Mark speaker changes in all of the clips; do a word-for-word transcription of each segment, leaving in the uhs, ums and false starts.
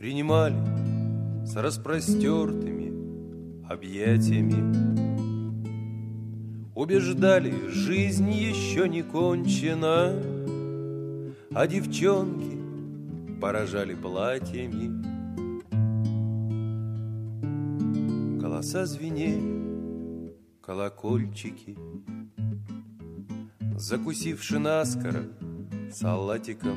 Speaker 1: принимали с распростертыми объятиями. Убеждали, жизнь еще не кончена, а девчонки поражали платьями. Голоса звенели, колокольчики, закусивши наскоро салатиком,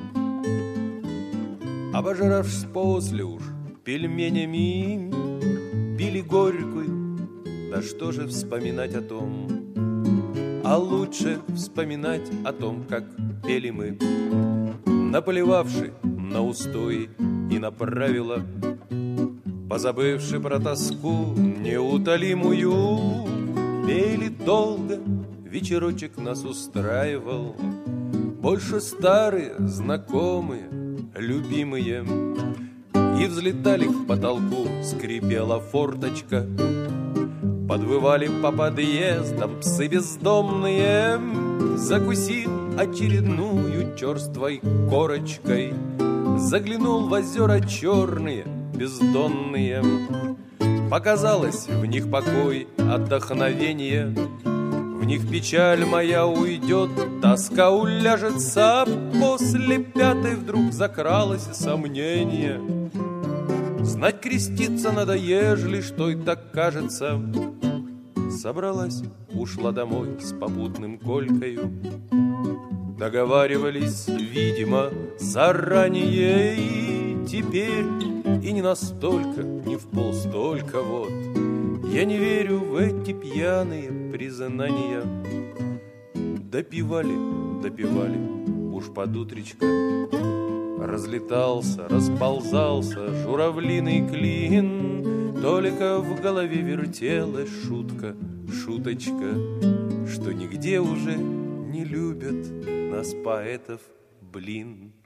Speaker 1: обожравшись после уж пельменями, пили горькую. Да что же вспоминать о том? А лучше вспоминать о том, как пели мы, наплевавши на устои и на правила, позабывши про тоску неутолимую. Пели долго, вечерочек нас устраивал, больше старые, знакомые, любимые. И взлетали к потолку, скрипела форточка, подвывали по подъездам псы бездомные. Закусил очередную черствой корочкой, заглянул в озера черные, бездонные. Показалось в них покой, отдохновение, в них печаль моя уйдет, тоска уляжется. После пятой вдруг закралось сомнение. Знать, креститься надо, ежели что и так кажется. Собралась, ушла домой с попутным Колькою. Договаривались, видимо, заранее, и теперь и не настолько, не вполстолько вот. Я не верю в эти пьяные признания. Допивали, допивали, уж под утречко разлетался, расползался журавлиный клин. Только в голове вертелась шутка, шуточка, что нигде уже не любят нас, поэтов, блин.